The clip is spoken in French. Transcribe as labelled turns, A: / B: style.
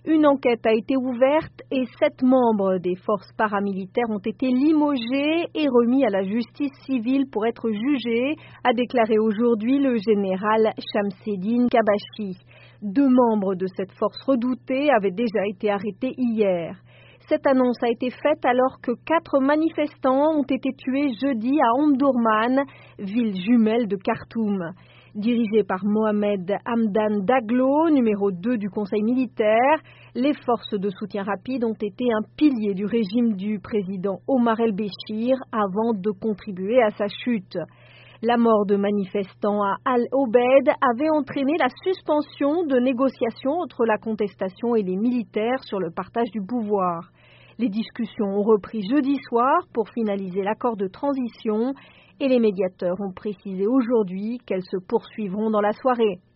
A: Une enquête a été ouverte et 7 membres des forces paramilitaires ont été limogés et remis à la justice civile pour être jugés, a déclaré aujourd'hui le général Shamseddine Kabashi. 2 membres de cette force redoutée avaient déjà été arrêtés hier. Cette annonce a été faite alors que 4 manifestants ont été tués jeudi à Omdurman, ville jumelle de Khartoum. Dirigé par Mohamed Hamdan Daglo, numéro 2 du Conseil militaire, les forces de soutien rapide ont été un pilier du régime du président Omar el-Béchir avant de contribuer à sa chute. La mort de manifestants à Al-Obeid avait entraîné la suspension de négociations entre la contestation et les militaires sur le partage du pouvoir. Les discussions ont repris jeudi soir pour finaliser l'accord de transition et les médiateurs ont précisé aujourd'hui qu'elles se poursuivront dans la soirée.